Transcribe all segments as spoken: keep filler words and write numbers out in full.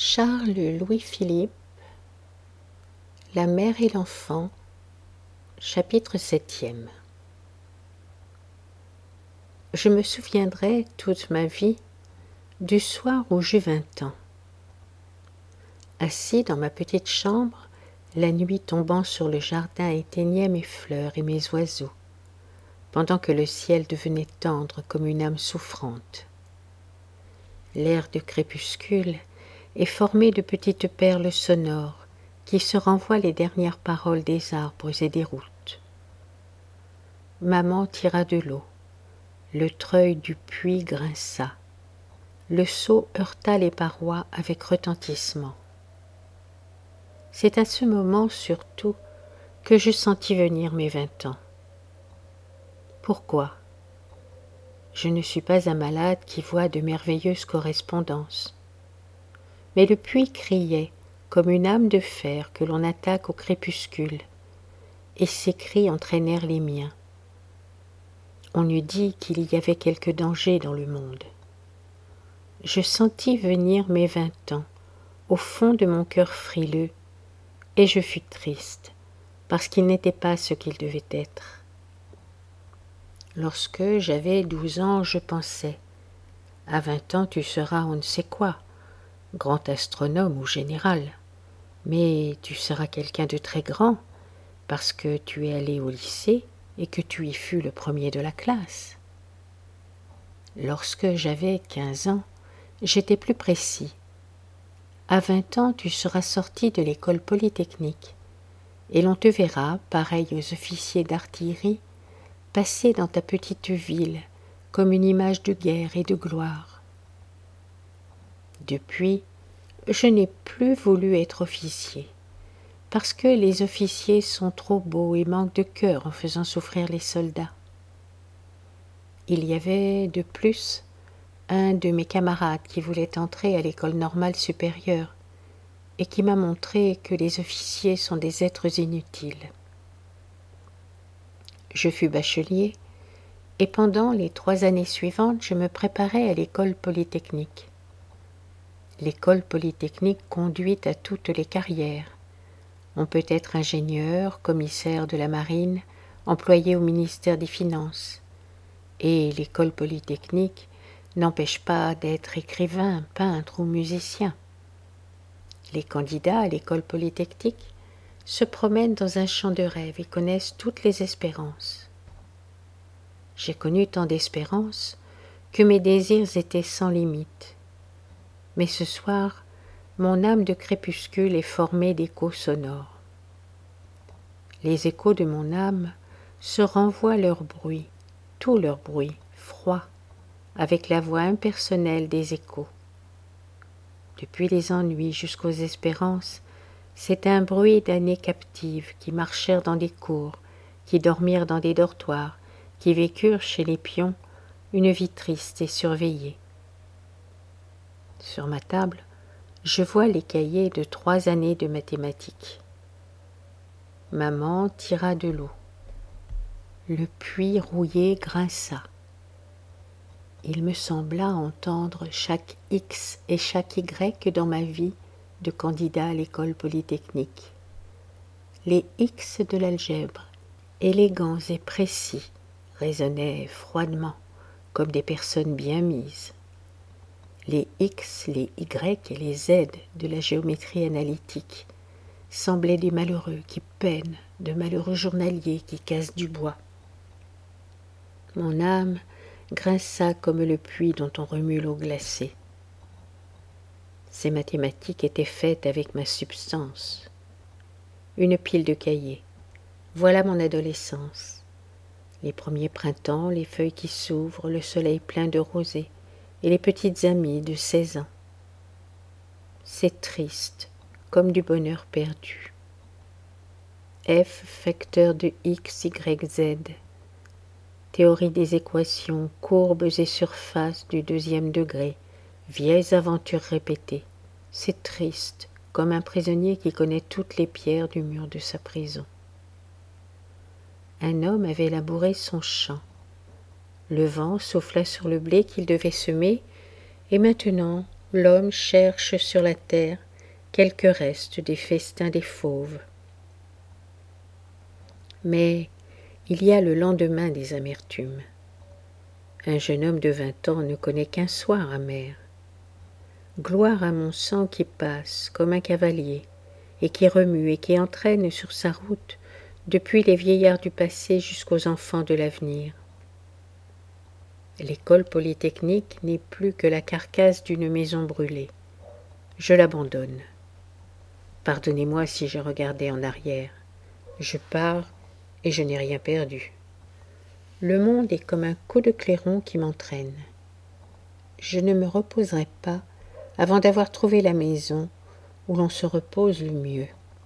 Charles Louis-Philippe, La mère et l'enfant, chapitre septième. Je me souviendrai toute ma vie du soir où j'eus vingt ans. Assis dans ma petite chambre, la nuit tombant sur le jardin éteignait mes fleurs et mes oiseaux, pendant que le ciel devenait tendre comme une âme souffrante. L'air de crépuscule est formé de petites perles sonores qui se renvoient les dernières paroles des arbres et des routes. Maman tira de l'eau, le treuil du puits grinça, le seau heurta les parois avec retentissement. C'est à ce moment surtout que je sentis venir mes vingt ans. Pourquoi ? Je ne suis pas un malade qui voit de merveilleuses correspondances. Mais le puits criait comme une âme de fer que l'on attaque au crépuscule, et ses cris entraînèrent les miens. On eût dit qu'il y avait quelque danger dans le monde. Je sentis venir mes vingt ans au fond de mon cœur frileux, et je fus triste, parce qu'il n'était pas ce qu'il devait être. Lorsque j'avais douze ans, je pensais, à vingt ans tu seras on ne sait quoi, grand astronome ou général, mais tu seras quelqu'un de très grand, parce que tu es allé au lycée et que tu y fus le premier de la classe. Lorsque j'avais quinze ans, j'étais plus précis. À vingt ans, tu seras sorti de l'école polytechnique, et l'on te verra, pareil aux officiers d'artillerie, passer dans ta petite ville comme une image de guerre et de gloire. Depuis, je n'ai plus voulu être officier, parce que les officiers sont trop beaux et manquent de cœur en faisant souffrir les soldats. Il y avait de plus un de mes camarades qui voulait entrer à l'école normale supérieure et qui m'a montré que les officiers sont des êtres inutiles. Je fus bachelier et pendant les trois années suivantes, je me préparais à l'école polytechnique. L'école polytechnique conduit à toutes les carrières. On peut être ingénieur, commissaire de la marine, employé au ministère des Finances. Et l'école polytechnique n'empêche pas d'être écrivain, peintre ou musicien. Les candidats à l'école polytechnique se promènent dans un champ de rêve et connaissent toutes les espérances. J'ai connu tant d'espérances que mes désirs étaient sans limite. Mais ce soir, mon âme de crépuscule est formée d'échos sonores. Les échos de mon âme se renvoient leur bruit, tout leur bruit, froid, avec la voix impersonnelle des échos. Depuis les ennuis jusqu'aux espérances, c'est un bruit d'années captives qui marchèrent dans des cours, qui dormirent dans des dortoirs, qui vécurent chez les pions une vie triste et surveillée. Sur ma table, je vois les cahiers de trois années de mathématiques. Maman tira de l'eau. Le puits rouillé grinça. Il me sembla entendre chaque X et chaque Y dans ma vie de candidat à l'école polytechnique. Les X de l'algèbre, élégants et précis, résonnaient froidement, comme des personnes bien mises. Les X, les Y et les Z de la géométrie analytique semblaient des malheureux qui peinent, de malheureux journaliers qui cassent du bois. Mon âme grinça comme le puits dont on remue l'eau glacée. Ces mathématiques étaient faites avec ma substance. Une pile de cahiers. Voilà mon adolescence. Les premiers printemps, les feuilles qui s'ouvrent, le soleil plein de rosée, et les petites amies de seize ans. C'est triste, comme du bonheur perdu. F facteur de x, y, z. Théorie des équations, courbes et surfaces du deuxième degré, vieilles aventures répétées. C'est triste, comme un prisonnier qui connaît toutes les pierres du mur de sa prison. Un homme avait labouré son champ. Le vent souffla sur le blé qu'il devait semer, et maintenant l'homme cherche sur la terre quelques restes des festins des fauves. Mais il y a le lendemain des amertumes. Un jeune homme de vingt ans ne connaît qu'un soir amer. Gloire à mon sang qui passe comme un cavalier, et qui remue et qui entraîne sur sa route depuis les vieillards du passé jusqu'aux enfants de l'avenir. L'école polytechnique n'est plus que la carcasse d'une maison brûlée. Je l'abandonne. Pardonnez-moi si je regardais en arrière. Je pars et je n'ai rien perdu. Le monde est comme un coup de clairon qui m'entraîne. Je ne me reposerai pas avant d'avoir trouvé la maison où l'on se repose le mieux.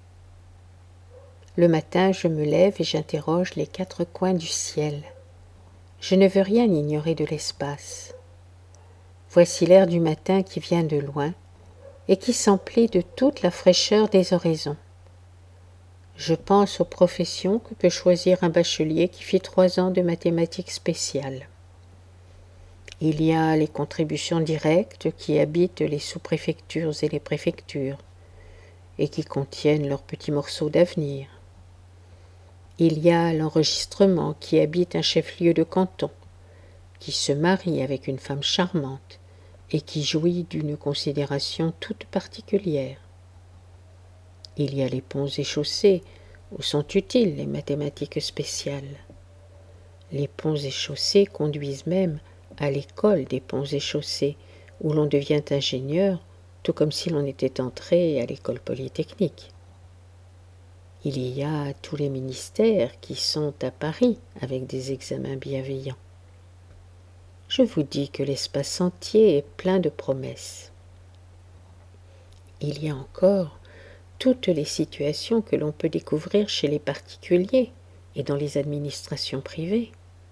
Le matin, je me lève et j'interroge les quatre coins du ciel. Je ne veux rien ignorer de l'espace. Voici l'air du matin qui vient de loin et qui s'emplit de toute la fraîcheur des oraisons. Je pense aux professions que peut choisir un bachelier qui fit trois ans de mathématiques spéciales. Il y a les contributions directes qui habitent les sous-préfectures et les préfectures et qui contiennent leurs petits morceaux d'avenir. Il y a l'enregistrement qui habite un chef-lieu de canton, qui se marie avec une femme charmante et qui jouit d'une considération toute particulière. Il y a les ponts et chaussées où sont utiles les mathématiques spéciales. Les ponts et chaussées conduisent même à l'école des ponts et chaussées où l'on devient ingénieur, tout comme si l'on était entré à l'école polytechnique. Il y a tous les ministères qui sont à Paris avec des examens bienveillants. Je vous dis que l'espace entier est plein de promesses. Il y a encore toutes les situations que l'on peut découvrir chez les particuliers et dans les administrations privées.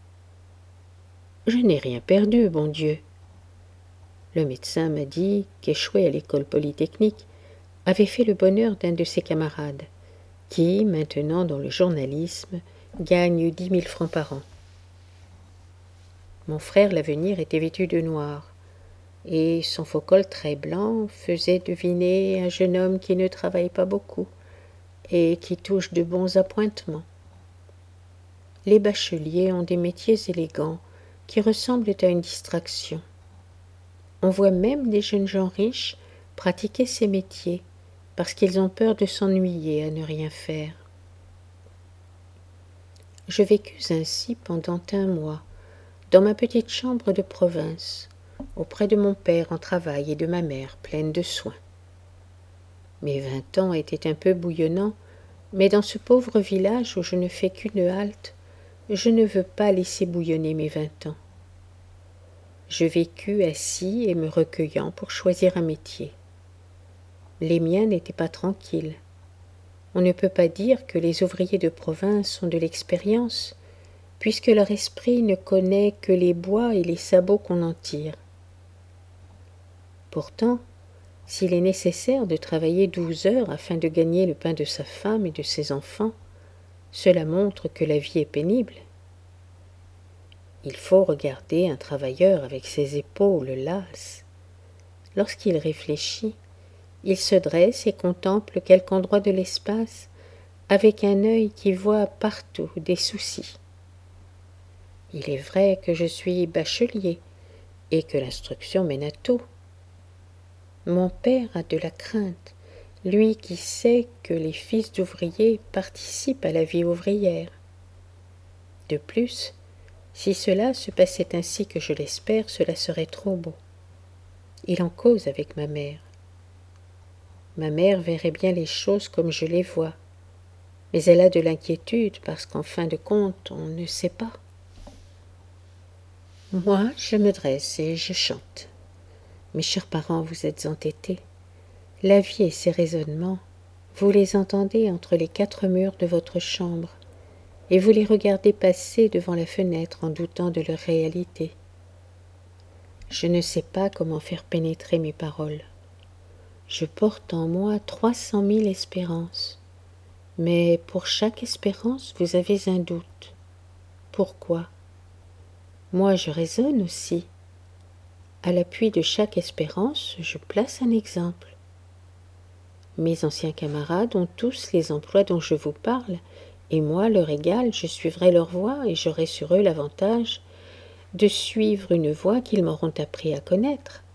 Je n'ai rien perdu, bon Dieu. Le médecin m'a dit qu'échouer à l'école polytechnique avait fait le bonheur d'un de ses camarades, qui, maintenant dans le journalisme, gagne dix mille francs par an. Mon frère l'avenir était vêtu de noir, et son faux col très blanc faisait deviner un jeune homme qui ne travaille pas beaucoup et qui touche de bons appointements. Les bacheliers ont des métiers élégants qui ressemblent à une distraction. On voit même des jeunes gens riches pratiquer ces métiers parce qu'ils ont peur de s'ennuyer à ne rien faire. Je vécus ainsi pendant un mois, dans ma petite chambre de province, auprès de mon père en travail et de ma mère pleine de soins. Mes vingt ans étaient un peu bouillonnants, mais dans ce pauvre village où je ne fais qu'une halte, je ne veux pas laisser bouillonner mes vingt ans. Je vécus assis et me recueillant pour choisir un métier. Les miens n'étaient pas tranquilles. On ne peut pas dire que les ouvriers de province ont de l'expérience, puisque leur esprit ne connaît que les bois et les sabots qu'on en tire. Pourtant, s'il est nécessaire de travailler douze heures afin de gagner le pain de sa femme et de ses enfants, cela montre que la vie est pénible. Il faut regarder un travailleur avec ses épaules lasses. Lorsqu'il réfléchit, il se dresse et contemple quelque endroit de l'espace avec un œil qui voit partout des soucis. Il est vrai que je suis bachelier et que l'instruction mène à tout. Mon père a de la crainte, lui qui sait que les fils d'ouvriers participent à la vie ouvrière. De plus, si cela se passait ainsi que je l'espère, cela serait trop beau. Il en cause avec ma mère. Ma mère verrait bien les choses comme je les vois, mais elle a de l'inquiétude parce qu'en fin de compte, on ne sait pas. Moi, je me dresse et je chante. Mes chers parents, vous êtes entêtés. La vie et ses raisonnements, vous les entendez entre les quatre murs de votre chambre, et vous les regardez passer devant la fenêtre en doutant de leur réalité. Je ne sais pas comment faire pénétrer mes paroles. Je porte en moi trois cent mille espérances, mais pour chaque espérance, vous avez un doute. Pourquoi ? Moi, je raisonne aussi. À l'appui de chaque espérance, je place un exemple. Mes anciens camarades ont tous les emplois dont je vous parle, et moi, leur égal, je suivrai leur voie et j'aurai sur eux l'avantage de suivre une voie qu'ils m'auront appris à connaître.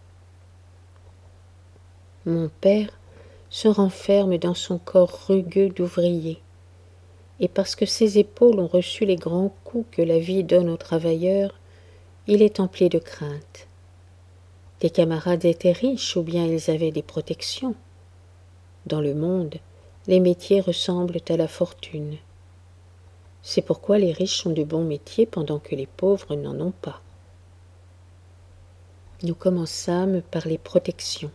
Mon père se renferme dans son corps rugueux d'ouvrier, et parce que ses épaules ont reçu les grands coups que la vie donne aux travailleurs, il est empli de crainte. Des camarades étaient riches ou bien ils avaient des protections. Dans le monde, les métiers ressemblent à la fortune. C'est pourquoi les riches ont de bons métiers pendant que les pauvres n'en ont pas. Nous commençâmes par les protections.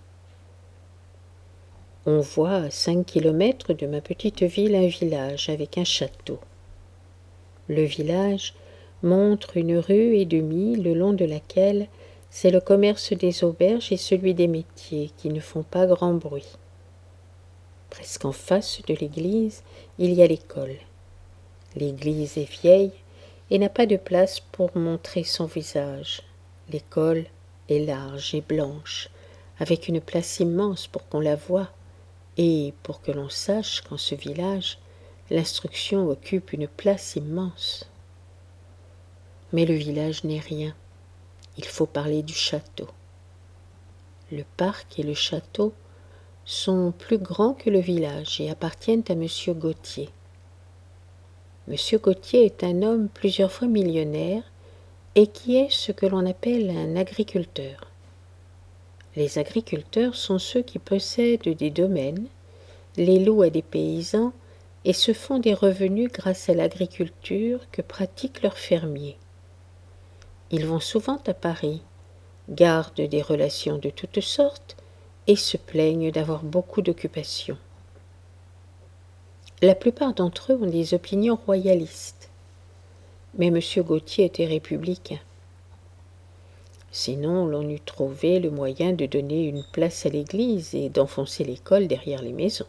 On voit à cinq kilomètres de ma petite ville un village avec un château. Le village montre une rue et demie le long de laquelle c'est le commerce des auberges et celui des métiers qui ne font pas grand bruit. Presque en face de l'église, il y a l'école. L'église est vieille et n'a pas de place pour montrer son visage. L'école est large et blanche, avec une place immense pour qu'on la voie et pour que l'on sache qu'en ce village, l'instruction occupe une place immense. Mais le village n'est rien. Il faut parler du château. Le parc et le château sont plus grands que le village et appartiennent à Monsieur Gautier. Monsieur Gautier est un homme plusieurs fois millionnaire et qui est ce que l'on appelle un agriculteur. Les agriculteurs sont ceux qui possèdent des domaines, les louent à des paysans et se font des revenus grâce à l'agriculture que pratiquent leurs fermiers. Ils vont souvent à Paris, gardent des relations de toutes sortes et se plaignent d'avoir beaucoup d'occupations. La plupart d'entre eux ont des opinions royalistes, mais M. Gautier était républicain. Sinon, l'on eût trouvé le moyen de donner une place à l'église et d'enfoncer l'école derrière les maisons.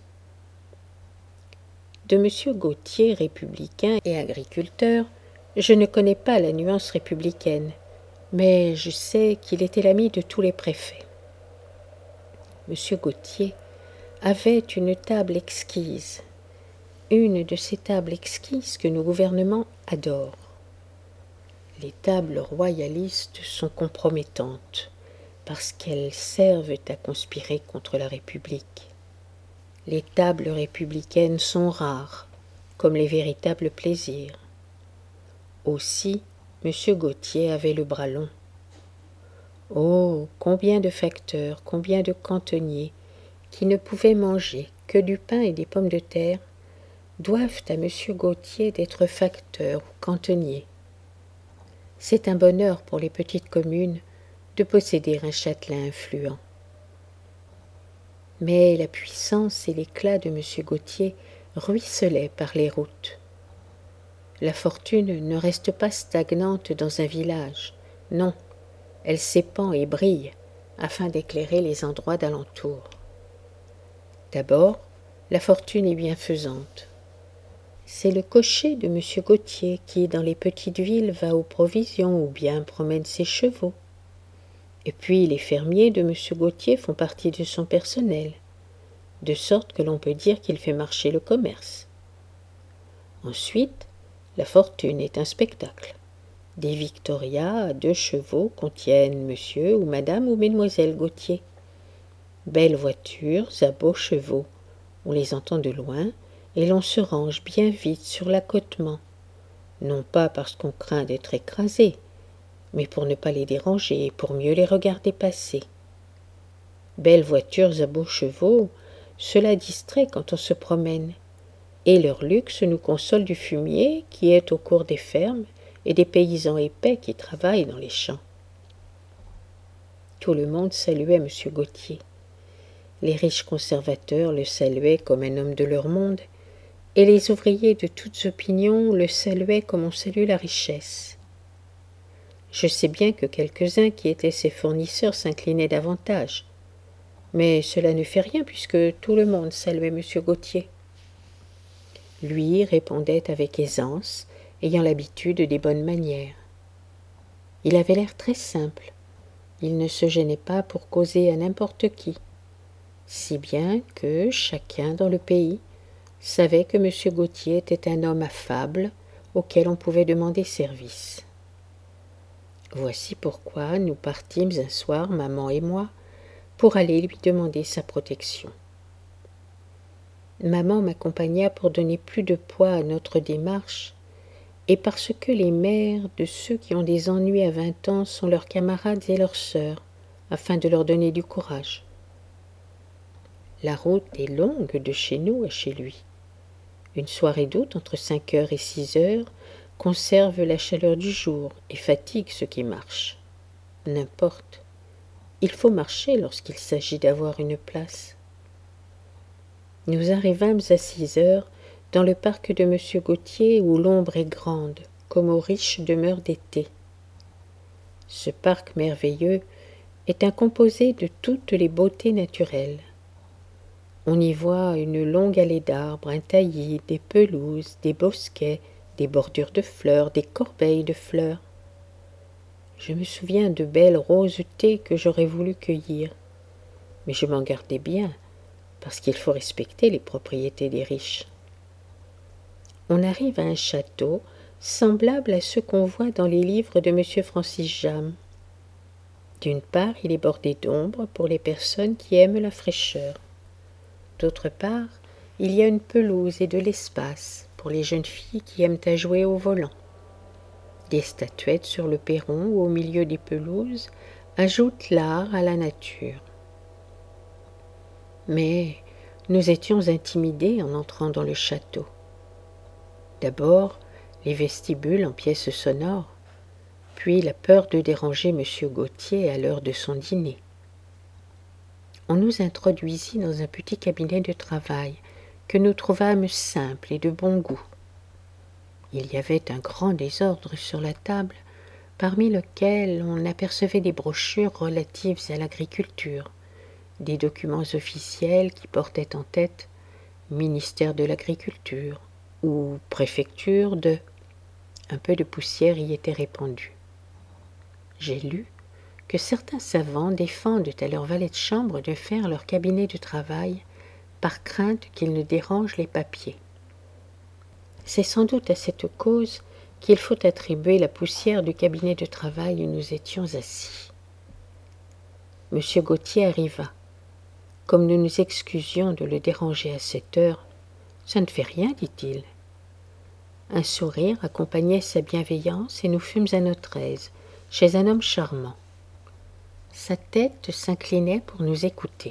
De M. Gautier, républicain et agriculteur, je ne connais pas la nuance républicaine, mais je sais qu'il était l'ami de tous les préfets. M. Gautier avait une table exquise, une de ces tables exquises que nos gouvernements adorent. Les tables royalistes sont compromettantes parce qu'elles servent à conspirer contre la République. Les tables républicaines sont rares, comme les véritables plaisirs. Aussi, M. Gautier avait le bras long. Oh, combien de facteurs, combien de cantonniers, qui ne pouvaient manger que du pain et des pommes de terre, doivent à M. Gautier d'être facteurs ou cantonniers. C'est un bonheur pour les petites communes de posséder un châtelain influent. Mais la puissance et l'éclat de M. Gautier ruisselaient par les routes. La fortune ne reste pas stagnante dans un village, non, elle s'épand et brille afin d'éclairer les endroits d'alentour. D'abord, la fortune est bienfaisante. C'est le cocher de M. Gautier qui, dans les petites villes, va aux provisions ou bien promène ses chevaux. Et puis les fermiers de M. Gautier font partie de son personnel, de sorte que l'on peut dire qu'il fait marcher le commerce. Ensuite, la fortune est un spectacle. Des victorias à deux chevaux contiennent monsieur ou madame ou mesdemoiselles Gautier. Belles voitures à beaux chevaux, on les entend de loin, et l'on se range bien vite sur l'accotement, non pas parce qu'on craint d'être écrasé, mais pour ne pas les déranger et pour mieux les regarder passer. Belles voitures à beaux chevaux, cela distrait quand on se promène, et leur luxe nous console du fumier qui est au cours des fermes et des paysans épais qui travaillent dans les champs. Tout le monde saluait M. Gautier. Les riches conservateurs le saluaient comme un homme de leur monde, et les ouvriers de toutes opinions le saluaient comme on salue la richesse. Je sais bien que quelques-uns qui étaient ses fournisseurs s'inclinaient davantage, mais cela ne fait rien puisque tout le monde saluait M. Gautier. Lui répondait avec aisance, ayant l'habitude des bonnes manières. Il avait l'air très simple. il ne se gênait pas pour causer à n'importe qui, si bien que chacun dans le pays savait que M. Gautier était un homme affable auquel on pouvait demander service. Voici pourquoi nous partîmes un soir, maman et moi, pour aller lui demander sa protection. Maman m'accompagna pour donner plus de poids à notre démarche, et parce que les mères de ceux qui ont des ennuis à vingt ans sont leurs camarades et leurs sœurs, afin de leur donner du courage. La route est longue de chez nous à chez lui. Une soirée d'août entre cinq heures et six heures conserve la chaleur du jour et fatigue ceux qui marchent. N'importe. Il faut marcher lorsqu'il s'agit d'avoir une place. Nous arrivâmes à six heures dans le parc de M. Gautier où l'ombre est grande, comme aux riches demeures d'été. Ce parc merveilleux est un composé de toutes les beautés naturelles. On y voit une longue allée d'arbres, un taillis, des pelouses, des bosquets, des bordures de fleurs, des corbeilles de fleurs. Je me souviens de belles rosetées que j'aurais voulu cueillir, mais je m'en gardais bien, parce qu'il faut respecter les propriétés des riches. On arrive à un château semblable à ceux qu'on voit dans les livres de M. Francis Jammes. D'une part, il est bordé d'ombre pour les personnes qui aiment la fraîcheur. D'autre part, il y a une pelouse et de l'espace pour les jeunes filles qui aiment à jouer au volant. Des statuettes sur le perron ou au milieu des pelouses ajoutent l'art à la nature. Mais nous étions intimidés en entrant dans le château. D'abord, les vestibules en pièces sonores, puis la peur de déranger M. Gautier à l'heure de son dîner. On nous introduisit dans un petit cabinet de travail que nous trouvâmes simple et de bon goût. Il y avait un grand désordre sur la table, parmi lequel on apercevait des brochures relatives à l'agriculture, des documents officiels qui portaient en tête « Ministère de l'Agriculture » ou « Préfecture de ». Un peu de poussière y était répandue. J'ai lu que certains savants défendent à leurs valets de chambre de faire leur cabinet de travail par crainte qu'ils ne dérangent les papiers. C'est sans doute à cette cause qu'il faut attribuer la poussière du cabinet de travail où nous étions assis. M. Gautier arriva. Comme nous nous excusions de le déranger à cette heure, « Ça ne fait rien, dit-il. » Un sourire accompagnait sa bienveillance et nous fûmes à notre aise, chez un homme charmant. Sa tête s'inclinait pour nous écouter.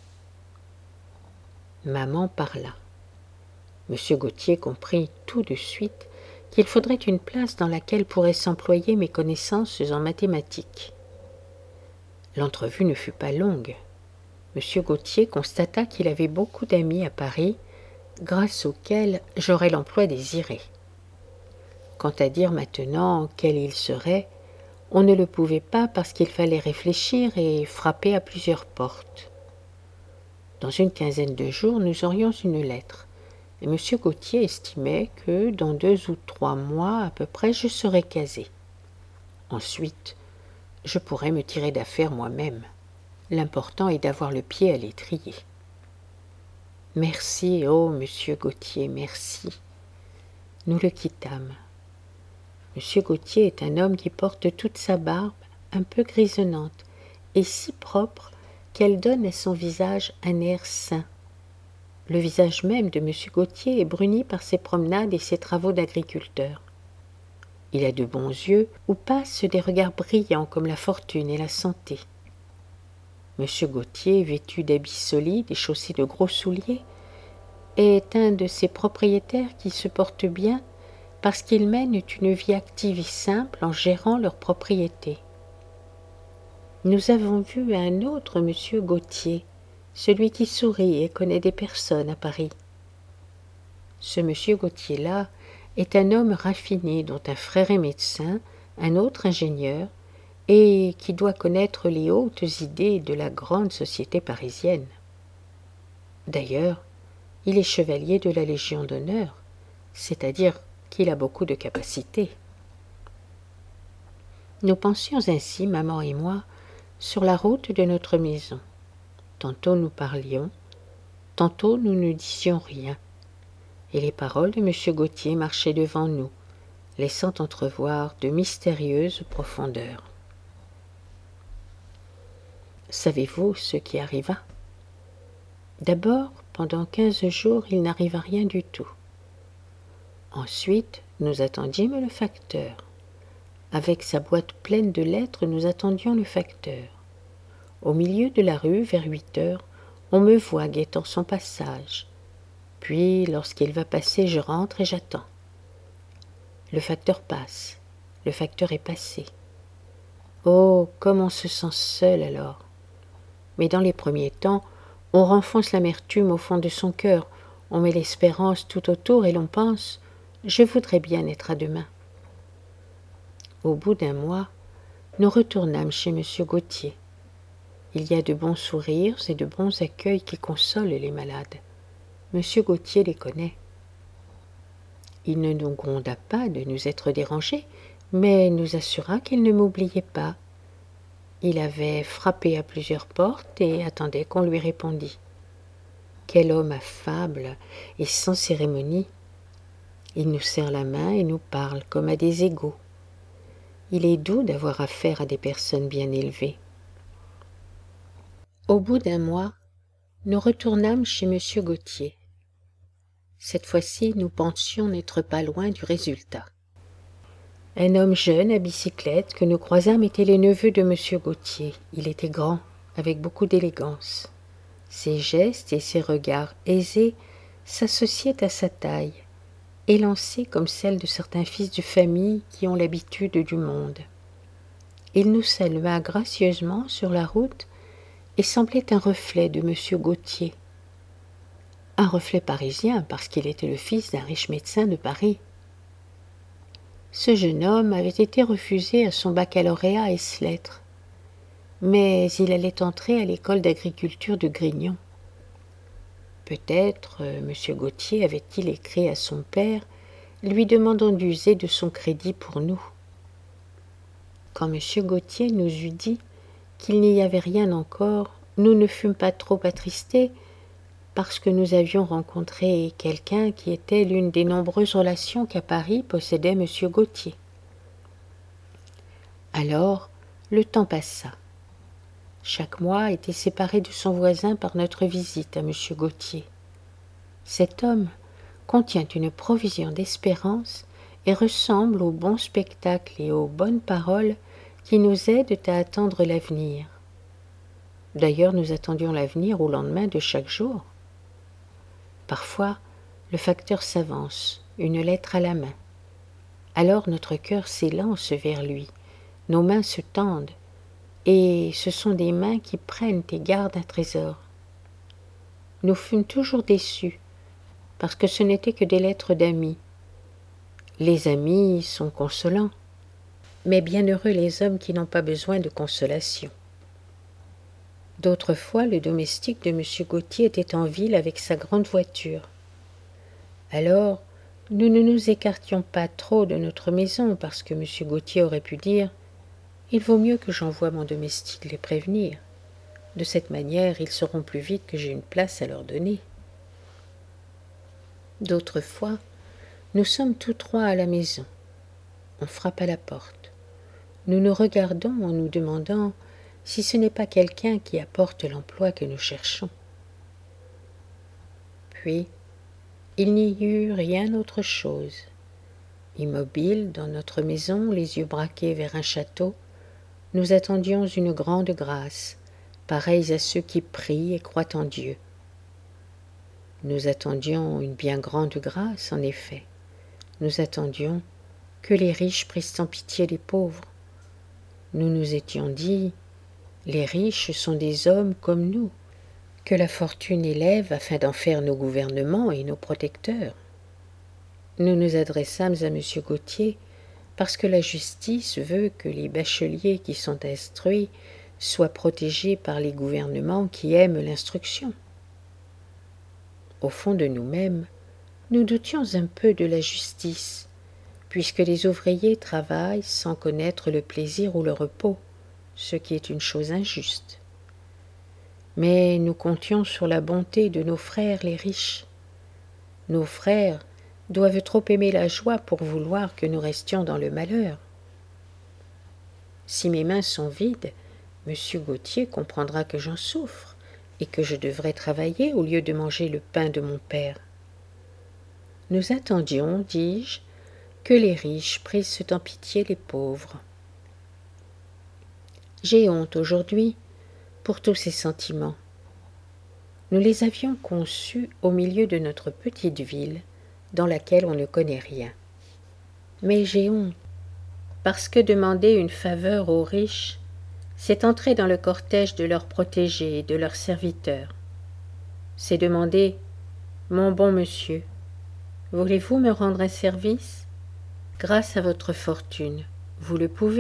Maman parla. M. Gautier comprit tout de suite qu'il faudrait une place dans laquelle pourraient s'employer mes connaissances en mathématiques. L'entrevue ne fut pas longue. M. Gautier constata qu'il avait beaucoup d'amis à Paris, grâce auxquels j'aurais l'emploi désiré. Quant à dire maintenant quel il serait, on ne le pouvait pas parce qu'il fallait réfléchir et frapper à plusieurs portes. Dans une quinzaine de jours, nous aurions une lettre, et M. Gautier estimait que dans deux ou trois mois à peu près, je serais casé. Ensuite, je pourrais me tirer d'affaire moi-même. L'important est d'avoir le pied à l'étrier. Merci, oh monsieur Gautier, merci. Nous le quittâmes. Monsieur Gautier est un homme qui porte toute sa barbe, un peu grisonnante, et si propre qu'elle donne à son visage un air sain. Le visage même de monsieur Gautier est bruni par ses promenades et ses travaux d'agriculteur. Il a de bons yeux où passent des regards brillants comme la fortune et la santé. Monsieur Gautier, vêtu d'habits solides et chaussé de gros souliers, est un de ces propriétaires qui se portent bien parce qu'ils mènent une vie active et simple en gérant leurs propriétés. Nous avons vu un autre monsieur Gautier, celui qui sourit et connaît des personnes à Paris. Ce monsieur Gautier-là est un homme raffiné dont un frère est médecin, un autre ingénieur, et qui doit connaître les hautes idées de la grande société parisienne. D'ailleurs, il est chevalier de la Légion d'honneur, c'est-à-dire qu'il a beaucoup de capacités. Nous pensions ainsi, maman et moi, sur la route de notre maison. Tantôt nous parlions, tantôt nous ne disions rien, et les paroles de M. Gautier marchaient devant nous, laissant entrevoir de mystérieuses profondeurs. Savez-vous ce qui arriva? D'abord, pendant quinze jours, il n'arriva rien du tout. Ensuite, nous attendîmes le facteur. Avec sa boîte pleine de lettres, nous attendions le facteur. Au milieu de la rue, vers huit heures, on me voit guettant son passage. Puis, lorsqu'il va passer, je rentre et j'attends. Le facteur passe. Le facteur est passé. Oh, comme on se sent seul alors! Mais dans les premiers temps, on renfonce l'amertume au fond de son cœur, on met l'espérance tout autour et l'on pense « je voudrais bien être à demain ». Au bout d'un mois, nous retournâmes chez M. Gautier. Il y a de bons sourires et de bons accueils qui consolent les malades. M. Gautier les connaît. Il ne nous gronda pas de nous être dérangés, mais nous assura qu'il ne m'oubliait pas. Il avait frappé à plusieurs portes et attendait qu'on lui répondît. Quel homme affable et sans cérémonie! Il nous serre la main et nous parle comme à des égaux. Il est doux d'avoir affaire à des personnes bien élevées. Au bout d'un mois, nous retournâmes chez M. Gautier. Cette fois-ci, nous pensions n'être pas loin du résultat. Un homme jeune à bicyclette que nous croisâmes était le neveu de M. Gautier. Il était grand, avec beaucoup d'élégance. Ses gestes et ses regards aisés s'associaient à sa taille, élancée comme celle de certains fils de famille qui ont l'habitude du monde. Il nous salua gracieusement sur la route et semblait un reflet de M. Gautier. Un reflet parisien parce qu'il était le fils d'un riche médecin de Paris. Ce jeune homme avait été refusé à son baccalauréat ès lettres, mais il allait entrer à l'école d'agriculture de Grignon. Peut-être euh, M. Gautier avait-il écrit à son père, lui demandant d'user de son crédit pour nous. Quand M. Gautier nous eut dit qu'il n'y avait rien encore, nous ne fûmes pas trop attristés, parce que nous avions rencontré quelqu'un qui était l'une des nombreuses relations qu'à Paris possédait M. Gautier. Alors, le temps passa. Chaque mois était séparé de son voisin par notre visite à M. Gautier. Cet homme contient une provision d'espérance et ressemble aux bons spectacles et aux bonnes paroles qui nous aident à attendre l'avenir. D'ailleurs, nous attendions l'avenir au lendemain de chaque jour. Parfois, le facteur s'avance, une lettre à la main. Alors notre cœur s'élance vers lui, nos mains se tendent, et ce sont des mains qui prennent et gardent un trésor. Nous fûmes toujours déçus, parce que ce n'étaient que des lettres d'amis. Les amis sont consolants, mais bienheureux les hommes qui n'ont pas besoin de consolation. D'autres fois, le domestique de M. Gautier était en ville avec sa grande voiture. Alors, nous ne nous écartions pas trop de notre maison parce que M. Gautier aurait pu dire « Il vaut mieux que j'envoie mon domestique les prévenir. De cette manière, ils sauront plus vite que j'ai une place à leur donner. » D'autres fois, nous sommes tous trois à la maison. On frappe à la porte. Nous nous regardons en nous demandant si ce n'est pas quelqu'un qui apporte l'emploi que nous cherchons. Puis, il n'y eut rien autre chose. Immobiles dans notre maison, les yeux braqués vers un château, nous attendions une grande grâce, pareils à ceux qui prient et croient en Dieu. Nous attendions une bien grande grâce, en effet. Nous attendions que les riches prissent en pitié les pauvres. Nous nous étions dit les riches sont des hommes comme nous, que la fortune élève afin d'en faire nos gouvernements et nos protecteurs. Nous nous adressâmes à M. Gautier parce que la justice veut que les bacheliers qui sont instruits soient protégés par les gouvernements qui aiment l'instruction. Au fond de nous-mêmes, nous doutions un peu de la justice, puisque les ouvriers travaillent sans connaître le plaisir ou le repos, ce qui est une chose injuste. Mais nous comptions sur la bonté de nos frères les riches. Nos frères doivent trop aimer la joie pour vouloir que nous restions dans le malheur. Si mes mains sont vides, Monsieur Gautier comprendra que j'en souffre et que je devrais travailler au lieu de manger le pain de mon père. Nous attendions, dis-je, que les riches prissent en pitié les pauvres. J'ai honte aujourd'hui pour tous ces sentiments. Nous les avions conçus au milieu de notre petite ville, dans laquelle on ne connaît rien. Mais j'ai honte, parce que demander une faveur aux riches, c'est entrer dans le cortège de leurs protégés et de leurs serviteurs. C'est demander « Mon bon monsieur, voulez-vous me rendre un service ? Grâce à votre fortune, vous le pouvez. »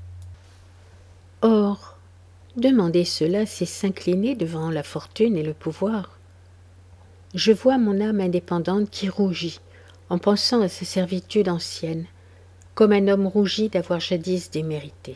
Or, demander cela, c'est s'incliner devant la fortune et le pouvoir. Je vois mon âme indépendante qui rougit en pensant à sa servitude ancienne, comme un homme rougit d'avoir jadis démérité.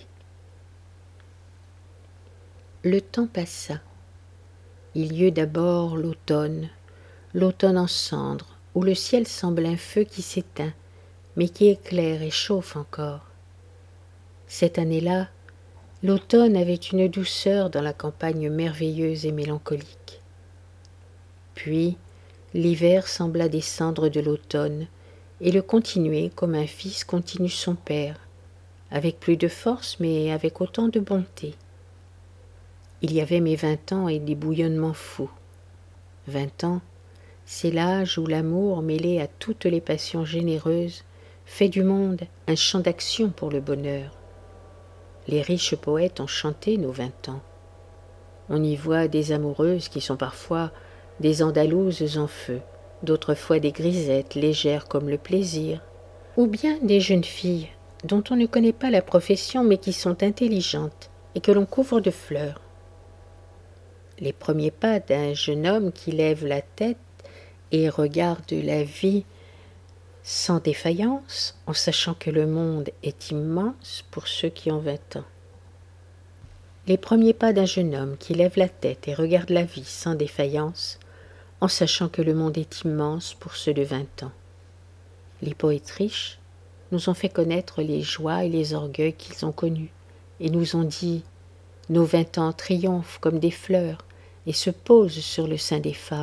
Le temps passa. Il y eut d'abord l'automne, l'automne en cendres, où le ciel semble un feu qui s'éteint, mais qui éclaire et chauffe encore. Cette année-là, l'automne avait une douceur dans la campagne merveilleuse et mélancolique. Puis, l'hiver sembla descendre de l'automne et le continuer comme un fils continue son père, avec plus de force mais avec autant de bonté. Il y avait mes vingt ans et des bouillonnements fous. Vingt ans, c'est l'âge où l'amour, mêlé à toutes les passions généreuses, fait du monde un champ d'action pour le bonheur. Les riches poètes ont chanté nos vingt ans. On y voit des amoureuses qui sont parfois des andalouses en feu, d'autres fois des grisettes légères comme le plaisir, ou bien des jeunes filles dont on ne connaît pas la profession mais qui sont intelligentes et que l'on couvre de fleurs. Les premiers pas d'un jeune homme qui lève la tête et regarde la vie sans défaillance, en sachant que le monde est immense pour ceux qui ont vingt ans. Les premiers pas d'un jeune homme qui lève la tête et regarde la vie sans défaillance, en sachant que le monde est immense pour ceux de vingt ans. Les poètes riches nous ont fait connaître les joies et les orgueils qu'ils ont connus, et nous ont dit « Nos vingt ans triomphent comme des fleurs et se posent sur le sein des femmes. »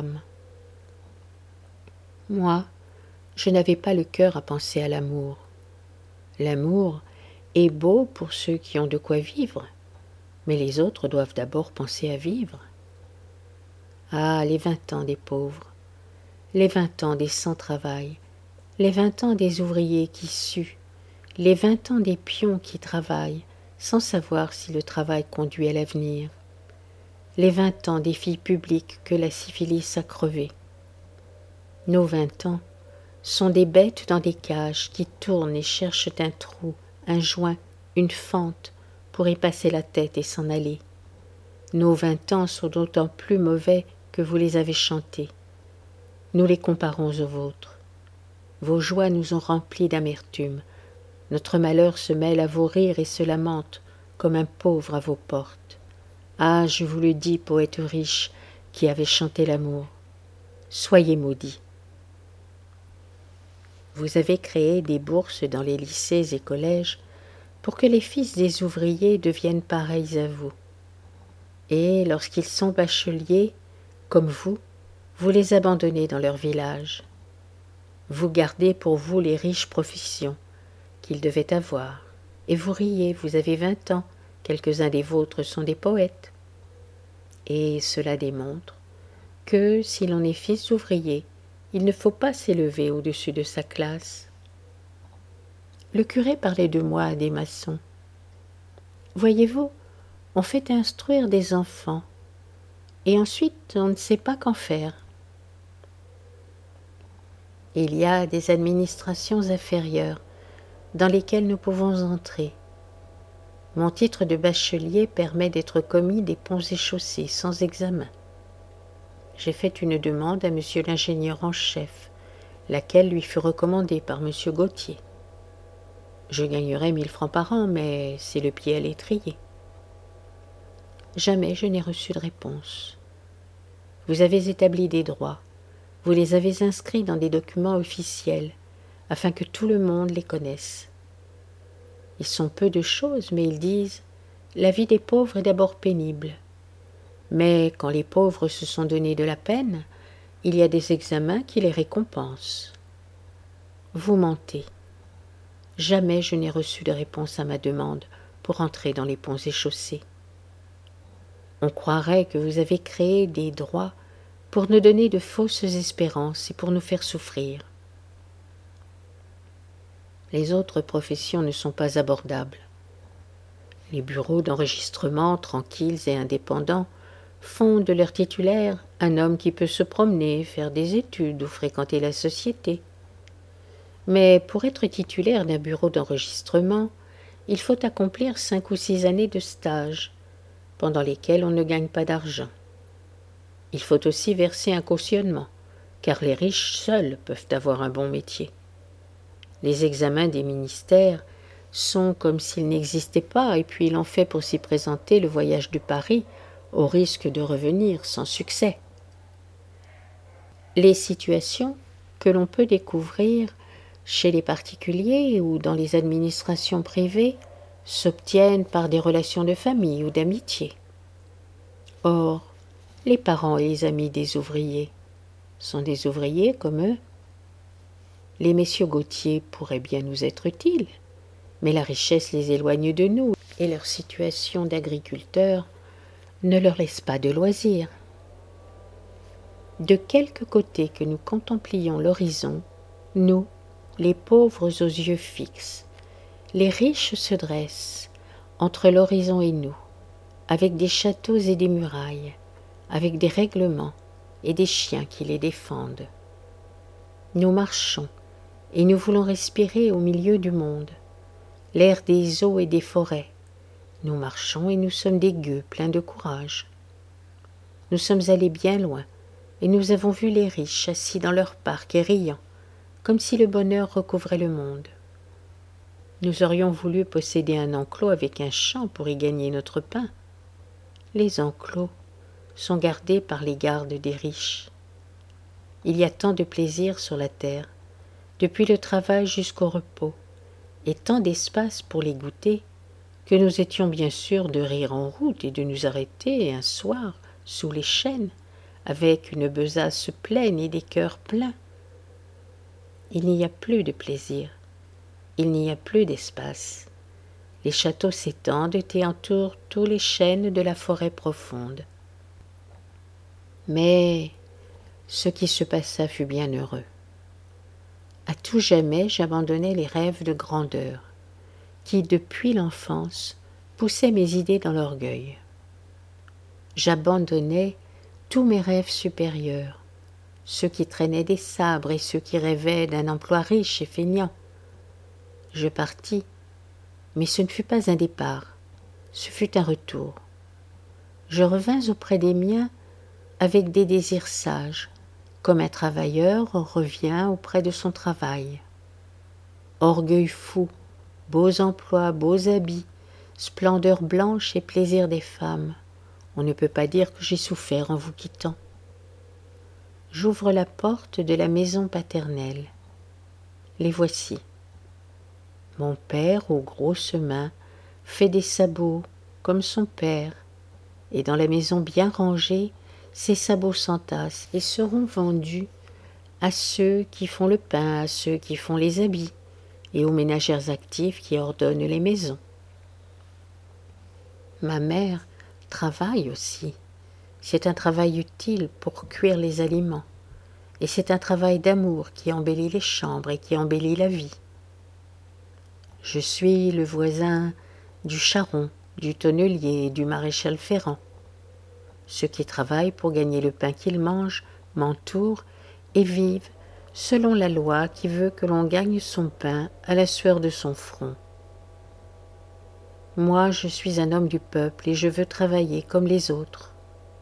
Moi, je n'avais pas le cœur à penser à l'amour. L'amour est beau pour ceux qui ont de quoi vivre, mais les autres doivent d'abord penser à vivre. Ah, les vingt ans des pauvres, les vingt ans des sans-travail, les vingt ans des ouvriers qui suent, les vingt ans des pions qui travaillent sans savoir si le travail conduit à l'avenir, les vingt ans des filles publiques que la syphilis a crevées. Nos vingt ans sont des bêtes dans des cages qui tournent et cherchent un trou, un joint, une fente pour y passer la tête et s'en aller. Nos vingt ans sont d'autant plus mauvais que vous les avez chantés. Nous les comparons aux vôtres. Vos joies nous ont remplis d'amertume. Notre malheur se mêle à vos rires et se lamente comme un pauvre à vos portes. Ah, je vous le dis, poète riche qui avez chanté l'amour, soyez maudits. Vous avez créé des bourses dans les lycées et collèges pour que les fils des ouvriers deviennent pareils à vous. Et lorsqu'ils sont bacheliers, comme vous, vous les abandonnez dans leur village. Vous gardez pour vous les riches professions qu'ils devaient avoir, et vous riez, vous avez vingt ans, quelques-uns des vôtres sont des poètes. Et cela démontre que, si l'on est fils d'ouvrier, il ne faut pas s'élever au-dessus de sa classe. Le curé parlait de moi à des maçons. Voyez-vous, on fait instruire des enfants, et ensuite on ne sait pas qu'en faire. Il y a des administrations inférieures dans lesquelles nous pouvons entrer. Mon titre de bachelier permet d'être commis des ponts et chaussées sans examen. J'ai fait une demande à monsieur l'ingénieur en chef, laquelle lui fut recommandée par monsieur Gautier. Je gagnerai mille francs par an, mais c'est le pied à l'étrier. Jamais je n'ai reçu de réponse. Vous avez établi des droits, vous les avez inscrits dans des documents officiels, afin que tout le monde les connaisse. Ils sont peu de choses, mais ils disent « La vie des pauvres est d'abord pénible. Mais quand les pauvres se sont donné de la peine, il y a des examens qui les récompensent. » Vous mentez. Jamais je n'ai reçu de réponse à ma demande pour entrer dans les ponts et chaussées. On croirait que vous avez créé des droits pour nous donner de fausses espérances et pour nous faire souffrir. Les autres professions ne sont pas abordables. Les bureaux d'enregistrement, tranquilles et indépendants, font de leur titulaire un homme qui peut se promener, faire des études ou fréquenter la société. Mais pour être titulaire d'un bureau d'enregistrement, il faut accomplir cinq ou six années de stage, pendant lesquelles on ne gagne pas d'argent. Il faut aussi verser un cautionnement, car les riches seuls peuvent avoir un bon métier. Les examens des ministères sont comme s'ils n'existaient pas, et puis l'on fait pour s'y présenter le voyage de Paris, au risque de revenir sans succès. Les situations que l'on peut découvrir chez les particuliers ou dans les administrations privées s'obtiennent par des relations de famille ou d'amitié. Or, les parents et les amis des ouvriers sont des ouvriers comme eux. Les messieurs Gautier pourraient bien nous être utiles, mais la richesse les éloigne de nous et leur situation d'agriculteurs ne leur laisse pas de loisirs. De quelque côté que nous contemplions l'horizon, nous, les pauvres aux yeux fixes, les riches se dressent entre l'horizon et nous, avec des châteaux et des murailles, avec des règlements et des chiens qui les défendent. Nous marchons et nous voulons respirer au milieu du monde, l'air des eaux et des forêts. Nous marchons et nous sommes des gueux pleins de courage. Nous sommes allés bien loin et nous avons vu les riches assis dans leur parc et riant, comme si le bonheur recouvrait le monde. Nous aurions voulu posséder un enclos avec un champ pour y gagner notre pain. Les enclos sont gardés par les gardes des riches. Il y a tant de plaisir sur la terre, depuis le travail jusqu'au repos, et tant d'espace pour les goûter, que nous étions bien sûrs de rire en route et de nous arrêter un soir sous les chênes, avec une besace pleine et des cœurs pleins. Il n'y a plus de plaisir, il n'y a plus d'espace. Les châteaux s'étendent et entourent tous les chênes de la forêt profonde. Mais ce qui se passa fut bien heureux. À tout jamais j'abandonnai les rêves de grandeur, qui, depuis l'enfance, poussaient mes idées dans l'orgueil. J'abandonnai tous mes rêves supérieurs, ceux qui traînaient des sabres et ceux qui rêvaient d'un emploi riche et feignant. Je partis, mais ce ne fut pas un départ, ce fut un retour. Je revins auprès des miens avec des désirs sages, comme un travailleur revient auprès de son travail. Orgueil fou, beaux emplois, beaux habits, splendeur blanche et plaisir des femmes, on ne peut pas dire que j'ai souffert en vous quittant. J'ouvre la porte de la maison paternelle. Les voici. Mon père, aux grosses mains, fait des sabots comme son père, et dans la maison bien rangée, ces sabots s'entassent et seront vendus à ceux qui font le pain, à ceux qui font les habits, et aux ménagères actives qui ordonnent les maisons. Ma mère travaille aussi. C'est un travail utile pour cuire les aliments, et c'est un travail d'amour qui embellit les chambres et qui embellit la vie. Je suis le voisin du charron, du tonnelier et du maréchal Ferrand. Ceux qui travaillent pour gagner le pain qu'ils mangent m'entourent et vivent selon la loi qui veut que l'on gagne son pain à la sueur de son front. Moi, je suis un homme du peuple et je veux travailler comme les autres.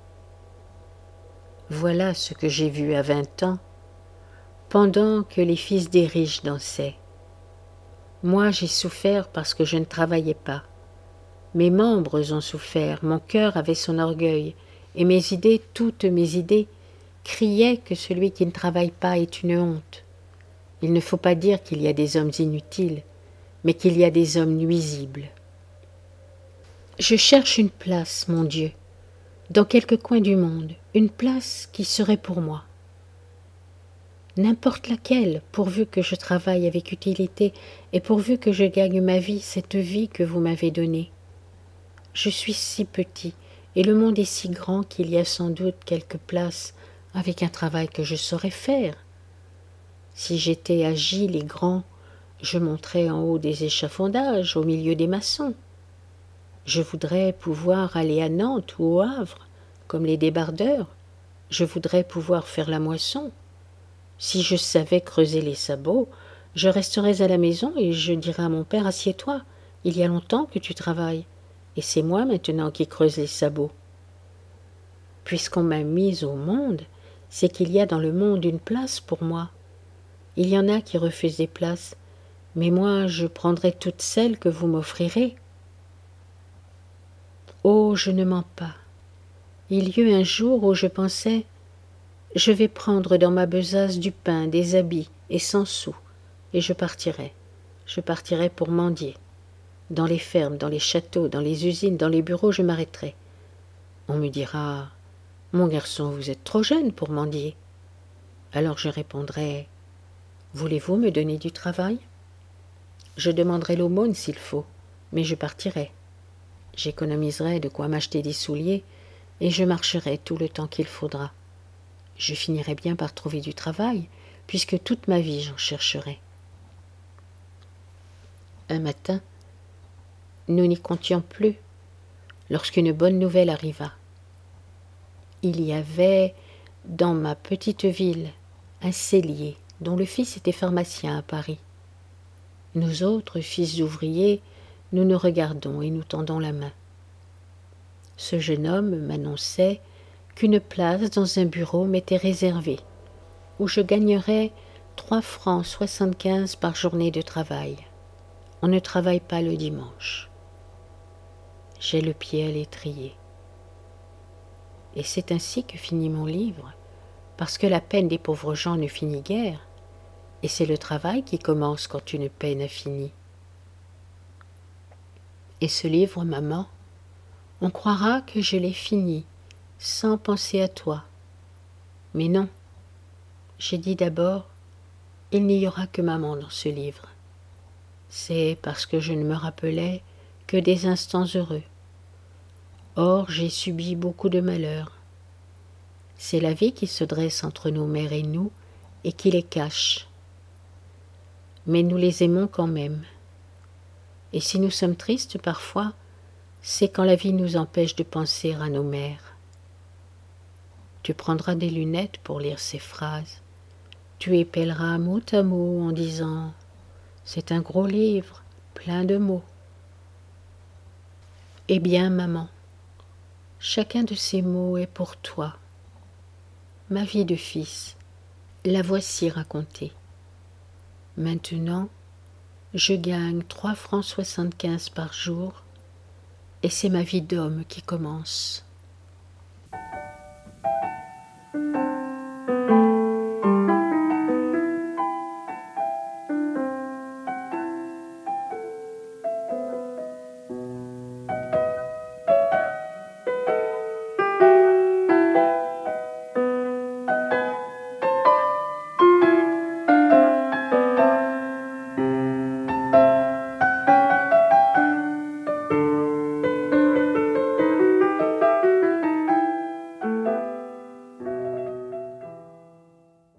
Voilà ce que j'ai vu à vingt ans, pendant que les fils des riches dansaient. Moi, j'ai souffert parce que je ne travaillais pas. Mes membres ont souffert, mon cœur avait son orgueil, et mes idées, toutes mes idées, criaient que celui qui ne travaille pas est une honte. Il ne faut pas dire qu'il y a des hommes inutiles, mais qu'il y a des hommes nuisibles. Je cherche une place, mon Dieu, dans quelque coin du monde, une place qui serait pour moi. N'importe laquelle, pourvu que je travaille avec utilité et pourvu que je gagne ma vie, cette vie que vous m'avez donnée. Je suis si petit et le monde est si grand qu'il y a sans doute quelque place avec un travail que je saurais faire. Si j'étais agile et grand, je monterais en haut des échafaudages, au milieu des maçons. Je voudrais pouvoir aller à Nantes ou au Havre, comme les débardeurs. Je voudrais pouvoir faire la moisson. Si je savais creuser les sabots, je resterais à la maison et je dirais à mon père « Assieds-toi, il y a longtemps que tu travailles, et c'est moi maintenant qui creuse les sabots. » Puisqu'on m'a mise au monde, c'est qu'il y a dans le monde une place pour moi. Il y en a qui refusent des places, mais moi je prendrai toutes celles que vous m'offrirez. Oh, je ne mens pas. Il y eut un jour où je pensais « Je vais prendre dans ma besace du pain, des habits et cent sous, et je partirai. Je partirai pour mendier. Dans les fermes, dans les châteaux, dans les usines, dans les bureaux, je m'arrêterai. On me dira « Mon garçon, vous êtes trop jeune pour mendier. » Alors je répondrai « Voulez-vous me donner du travail ?» Je demanderai l'aumône s'il faut, mais je partirai. J'économiserai de quoi m'acheter des souliers et je marcherai tout le temps qu'il faudra. Je finirai bien par trouver du travail, puisque toute ma vie j'en chercherai. Un matin, nous n'y comptions plus, lorsqu'une bonne nouvelle arriva. Il y avait, dans ma petite ville, un sellier, dont le fils était pharmacien à Paris. Nous autres, fils d'ouvriers, nous nous regardons et nous tendons la main. Ce jeune homme m'annonçait qu'une place dans un bureau m'était réservée, où je gagnerais trois francs soixante-quinze par journée de travail. On ne travaille pas le dimanche. J'ai le pied à l'étrier. Et c'est ainsi que finit mon livre, parce que la peine des pauvres gens ne finit guère, et c'est le travail qui commence quand une peine a fini. Et ce livre, maman, on croira que je l'ai fini, sans penser à toi. Mais non, j'ai dit d'abord, il n'y aura que maman dans ce livre. C'est parce que je ne me rappelais que des instants heureux. Or, j'ai subi beaucoup de malheurs. C'est la vie qui se dresse entre nos mères et nous et qui les cache. Mais nous les aimons quand même. Et si nous sommes tristes parfois, c'est quand la vie nous empêche de penser à nos mères. Tu prendras des lunettes pour lire ces phrases. Tu épelleras mot à mot en disant « C'est un gros livre, plein de mots. » Eh bien, maman, chacun de ces mots est pour toi. Ma vie de fils, la voici racontée. Maintenant, je gagne trois francs soixante-quinze par jour et c'est ma vie d'homme qui commence.